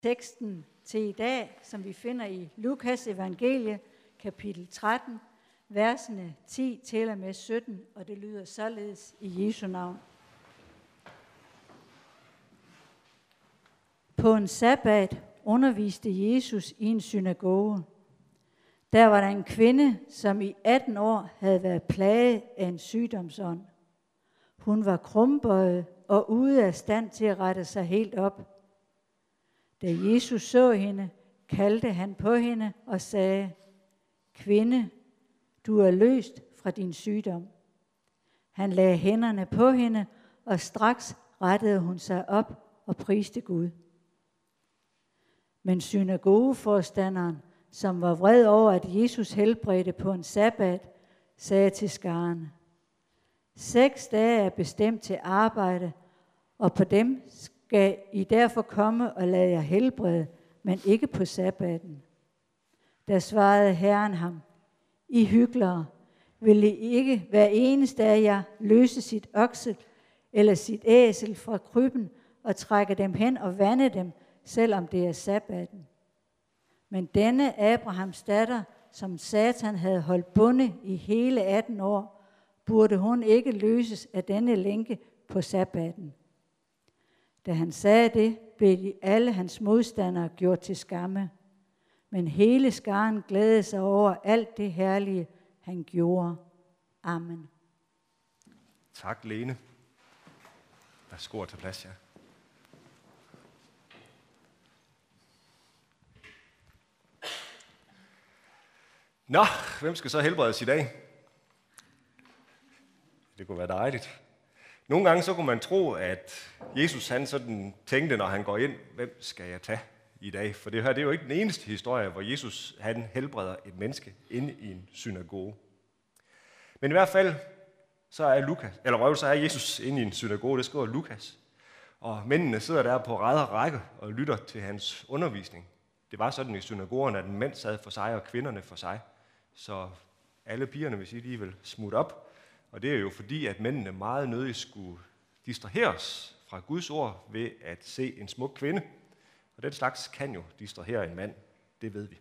Teksten til i dag, som vi finder i Lukas evangelie, kapitel 13, versene 10 til og med 17, og det lyder således i Jesu navn. På en sabbat underviste Jesus i en synagoge. Der var der en kvinde, som i 18 år havde været plaget af en sygdomsånd. Hun var krumbøjet og ude af stand til at rette sig helt op. Da Jesus så hende, kaldte han på hende og sagde, kvinde, du er løst fra din sygdom. Han lagde hænderne på hende, og straks rettede hun sig op og priste Gud. Men synagogeforstanderen, som var vred over, at Jesus helbredte på en sabbat, sagde til skaren, 6 dage er bestemt til arbejde, og på dem skal I derfor komme og lade jer helbrede, men ikke på sabbaten. Da svarede Herren ham, I hyklere, vil I ikke hver eneste af jer løse sit okse eller sit æsel fra krybben og trække dem hen og vande dem, selvom det er sabbaten. Men denne Abrahams datter, som Satan havde holdt bundet i hele 18 år, burde hun ikke løses af denne lænke på sabbaten. Da han sagde det, blev de alle hans modstandere gjort til skamme. Men hele skaren glædede sig over alt det herlige, han gjorde. Amen. Tak, Lene. Værsgo at tage plads, ja. Nå, hvem skal så helbredes i dag? Det kunne være dejligt. Nogle gange så kunne man tro, at Jesus han sådan tænkte, når han går ind, hvem skal jeg tage i dag? For det her det er jo ikke den eneste historie, hvor Jesus han helbreder et menneske inde i en synagoge. Men i hvert fald så er Jesus inde i en synagoge, det skriver Lukas. Og mændene sidder der på ræd og række og lytter til hans undervisning. Det var sådan i synagogerne, at mænd sad for sig og kvinderne for sig. Så alle pigerne vil sige, de vil smutte op. Og det er jo fordi, at mændene meget nødigt skulle distraheres fra Guds ord ved at se en smuk kvinde. Og den slags kan jo distrahere en mand, det ved vi.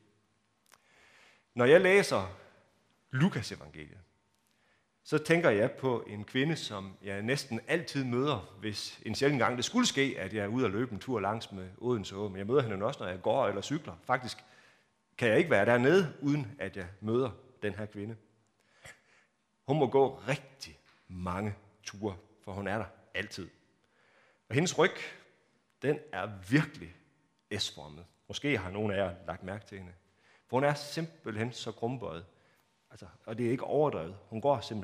Når jeg læser Lukas evangeliet, så tænker jeg på en kvinde, som jeg næsten altid møder, hvis en sjælden gang det skulle ske, at jeg er ude og løbe en tur langs med Odense Å. Men jeg møder hende også, når jeg går eller cykler. Faktisk kan jeg ikke være dernede, uden at jeg møder den her kvinde. Hun må gå rigtig mange ture, for hun er der altid. Og hendes ryg, den er virkelig S-formet. Måske har nogle af jer lagt mærke til hende. For hun er simpelthen så krumbøjet. Og det er ikke overdrevet. Hun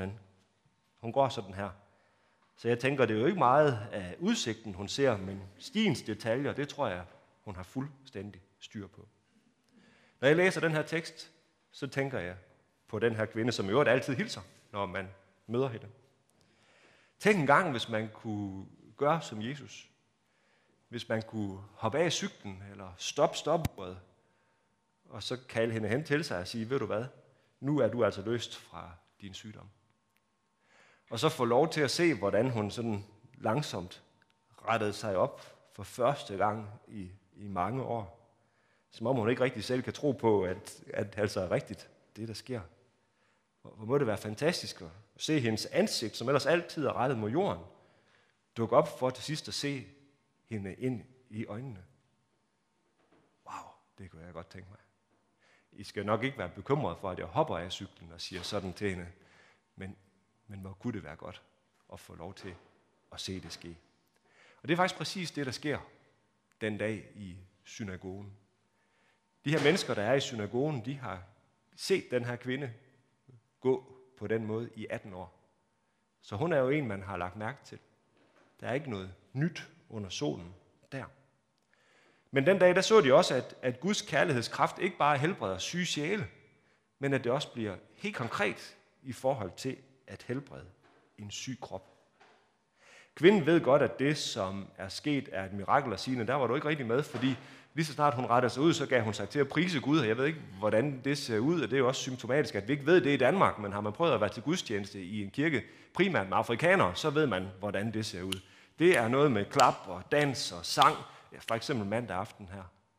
går sådan her. Så jeg tænker, det er jo ikke meget af udsigten, hun ser, men stigens detaljer, det tror jeg, hun har fuldstændig styr på. Når jeg læser den her tekst, så tænker jeg på den her kvinde, som i øvrigt altid hilser, når man møder hende. Tænk en gang, hvis man kunne gøre som Jesus. Hvis man kunne hoppe af cyklen, eller stoppe stopuret, og så kalde hende hen til sig og sige, ved du hvad, nu er du altså løst fra din sygdom. Og så få lov til at se, hvordan hun sådan langsomt rettede sig op for første gang i mange år. Som om hun ikke rigtig selv kan tro på, at altså er rigtigt, det der sker. Hvor må det være fantastisk at se hendes ansigt, som ellers altid er rettet mod jorden, dukke op for til sidst at se hende ind i øjnene. Wow, det kunne jeg godt tænke mig. I skal nok ikke være bekymret for, at jeg hopper af cyklen og siger sådan til hende, men hvor kunne det være godt at få lov til at se det ske. Og det er faktisk præcis det, der sker den dag i synagogen. De her mennesker, der er i synagogen, de har set den her kvinde gå på den måde i 18 år. Så hun er jo en, man har lagt mærke til. Der er ikke noget nyt under solen der. Men den dag, der så de også, at Guds kærlighedskraft ikke bare helbreder syge sjæle, men at det også bliver helt konkret i forhold til at helbrede en syg krop. Kvinden ved godt, at det, som er sket, er et mirakel at sige, der var du ikke rigtig med, fordi lige så snart hun rettede sig ud, så gav hun sig til at prise Gud, og jeg ved ikke, hvordan det ser ud, og det er jo også symptomatisk, at vi ikke ved det i Danmark, men har man prøvet at være til gudstjeneste i en kirke, primært med afrikanere, så ved man, hvordan det ser ud. Det er noget med klap og dans og sang, ja, for eksempel mandag aften her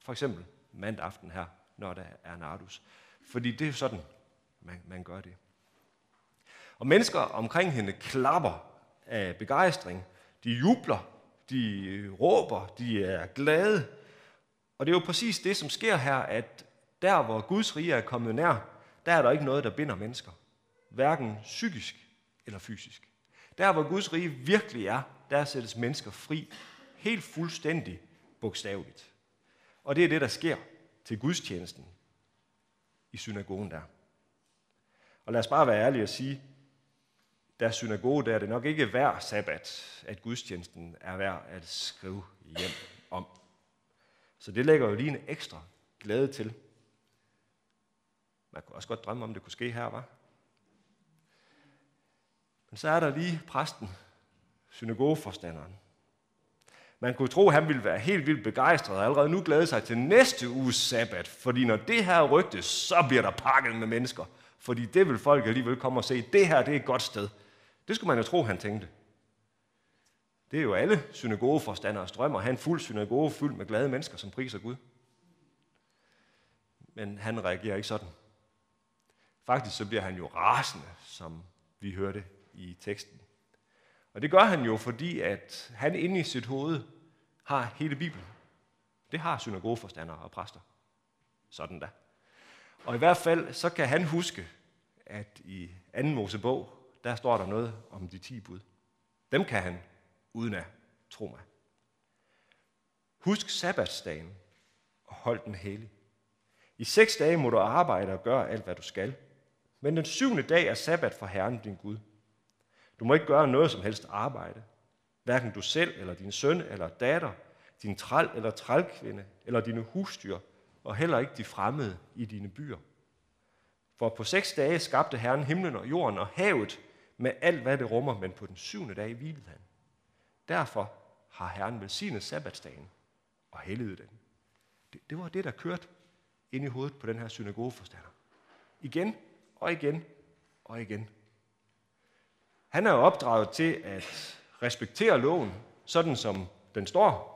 For eksempel mandag aften her, når der er nardus. Fordi det er jo sådan, man gør det. Og mennesker omkring hende klapper af begejstring. De jubler, de råber, de er glade. Og det er jo præcis det, som sker her, at der, hvor Guds rige er kommet nær, der er der ikke noget, der binder mennesker. Hverken psykisk eller fysisk. Der, hvor Guds rige virkelig er, der sættes mennesker fri, helt fuldstændig bogstaveligt. Og det er det, der sker til gudstjenesten i synagogen der. Og lad os bare være ærlige og sige, deres synagoge der er det nok ikke hver sabbat, at gudstjenesten er værd at skrive hjem om. Så det lægger jo lige en ekstra glæde til. Man kunne også godt drømme om, det kunne ske her, hva'? Men så er der lige præsten, synagogeforstanderen. Man kunne tro, at han ville være helt vildt begejstret og allerede nu glæde sig til næste uges sabbat, fordi når det her rygtes, så bliver der pakket med mennesker. Fordi det vil folk alligevel komme og se, det her det er et godt sted. Det skulle man jo tro, han tænkte. Det er jo alle synagogeforstanderes drøm at have en fuld synagoge fyldt med glade mennesker, som priser Gud. Men han reagerer ikke sådan. Faktisk så bliver han jo rasende, som vi hørte i teksten. Og det gør han jo, fordi at han inde i sit hoved har hele Bibelen. Det har synagogeforstandere og præster. Sådan da. Og i hvert fald så kan han huske, at i 2. Mosebog, der står der noget om de 10 bud. Dem kan han uden at tro mig. Husk sabbatsdagen og hold den hellig. I 6 dage må du arbejde og gøre alt, hvad du skal. Men den 7. dag er sabbat for Herren din Gud. Du må ikke gøre noget som helst arbejde. Hverken du selv, eller din søn, eller datter, din træl eller trælkvinde, eller dine husdyr, og heller ikke de fremmede i dine byer. For på 6 dage skabte Herren himlen og jorden og havet med alt, hvad det rummer, men på den 7. dag hvilede han. Derfor har Herren velsignet sabbatsdagen og helliget den. Det var det, der kørte ind i hovedet på den her synagogeforstander. Igen og igen og igen. Han er jo opdraget til at respektere loven, sådan som den står.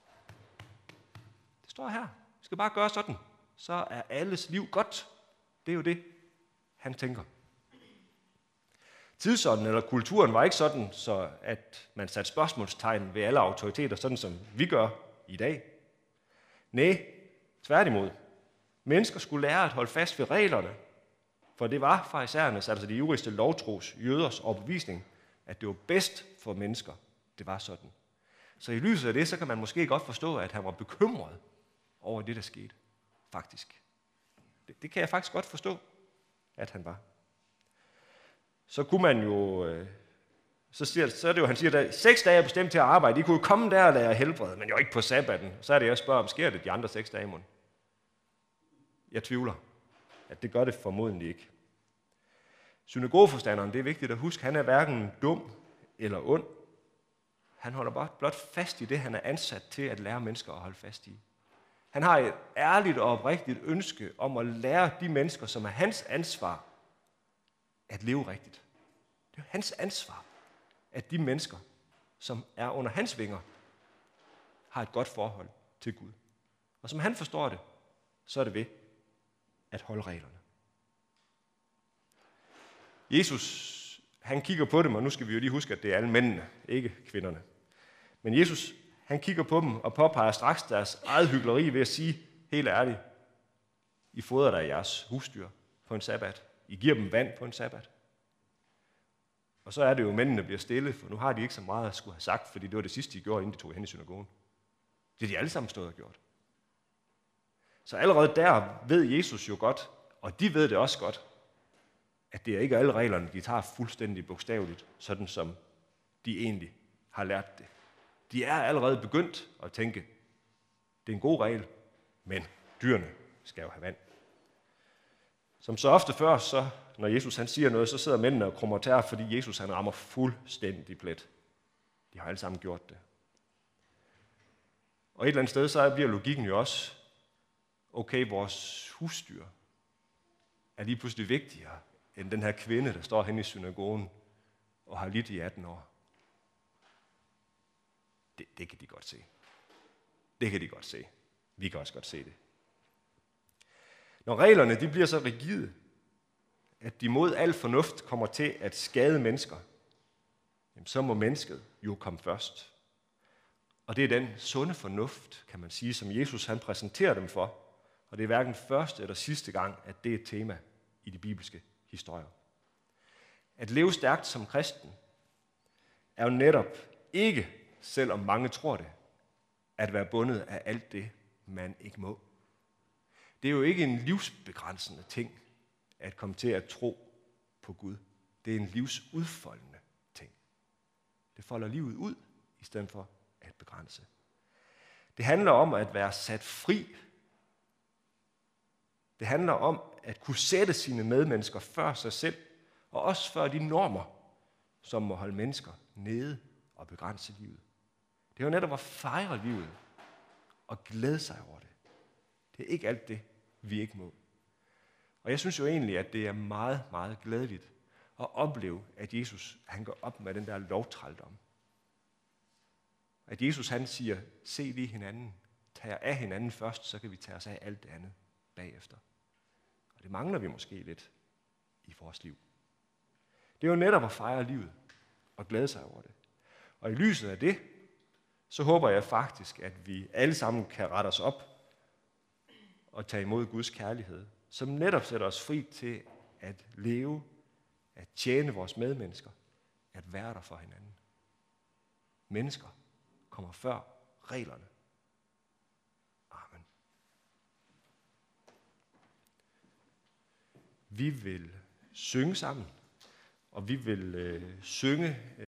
Det står her. Vi skal bare gøre sådan. Så er alles liv godt. Det er jo det, han tænker. Tidsånden eller kulturen var ikke sådan, så at man satte spørgsmålstegn ved alle autoriteter, sådan som vi gør i dag. Nej, tværtimod. Mennesker skulle lære at holde fast ved reglerne, for det var farisæernes, altså de ivrigste lovtros, jøders overbevisning, at det var bedst for mennesker. Det var sådan. Så i lyset af det, så kan man måske godt forstå, at han var bekymret over det, der skete. Faktisk. Det kan jeg faktisk godt forstå, at han var. Så kunne man jo, så er det jo, han siger, at 6 dage er bestemt til at arbejde. De kunne jo komme der og lære helbred, men jo ikke på sabbaten. Så er det, jeg spørger, om sker det de andre 6 dage i måneden? Jeg tvivler, at det gør det formodentlig ikke. Synagogeforstanderen, det er vigtigt at huske, han er hverken dum eller ond. Han holder blot fast i det, han er ansat til at lære mennesker at holde fast i. Han har et ærligt og oprigtigt ønske om at lære de mennesker, som er hans ansvar, at leve rigtigt. Det er hans ansvar, at de mennesker, som er under hans vinger, har et godt forhold til Gud. Og som han forstår det, så er det ved at holde reglerne. Jesus, han kigger på dem, og nu skal vi jo lige huske, at det er alle mændene, ikke kvinderne. Men Jesus, han kigger på dem og påpeger straks deres eget hykleri ved at sige, helt ærligt, I fodrer da jeres husdyr på en sabbat. I giver dem vand på en sabbat. Og så er det jo, mændene bliver stille, for nu har de ikke så meget at skulle have sagt, fordi det var det sidste, de gjorde, inden de tog hen i synagogen. Det er de alle sammen stået og gjort. Så allerede der ved Jesus jo godt, og de ved det også godt, at det er ikke alle reglerne, de tager fuldstændig bogstaveligt, sådan som de egentlig har lært det. De er allerede begyndt at tænke, det er en god regel, men dyrene skal jo have vand. Som så ofte før, så når Jesus han siger noget, så sidder mændene og krummer tær, fordi Jesus han rammer fuldstændig plet. De har alle sammen gjort det. Og et eller andet sted, så bliver logikken jo også, okay, vores husdyr er lige pludselig vigtigere end den her kvinde, der står henne i synagogen og har lidt i 18 år. Det kan de godt se. Det kan de godt se. Vi kan også godt se det. Når reglerne de bliver så rigide, at de mod al fornuft kommer til at skade mennesker, så må mennesket jo komme først. Og det er den sunde fornuft, kan man sige, som Jesus han præsenterer dem for. Og det er hverken første eller sidste gang, at det er et tema i de bibelske historier. At leve stærkt som kristen er jo netop ikke, selvom mange tror det, at være bundet af alt det, man ikke må. Det er jo ikke en livsbegrænsende ting at komme til at tro på Gud. Det er en livsudfoldende ting. Det folder livet ud, i stedet for at begrænse. Det handler om at være sat fri. Det handler om at kunne sætte sine medmennesker før sig selv, og også før de normer, som må holde mennesker nede og begrænse livet. Det er jo netop at fejre livet og glæde sig over det. Det er ikke alt det, vi ikke må. Og jeg synes jo egentlig, at det er meget, meget glædeligt at opleve, at Jesus han går op med den der lovtrældom. At Jesus han siger, se lige hinanden, tag jer af hinanden først, så kan vi tage os af alt det andet bagefter. Og det mangler vi måske lidt i vores liv. Det er jo netop at fejre livet og glæde sig over det. Og i lyset af det, så håber jeg faktisk, at vi alle sammen kan rette os op og tage imod Guds kærlighed, som netop sætter os fri til at leve, at tjene vores medmennesker, at være der for hinanden. Mennesker kommer før reglerne. Amen. Vi vil synge sammen, og vi vil synge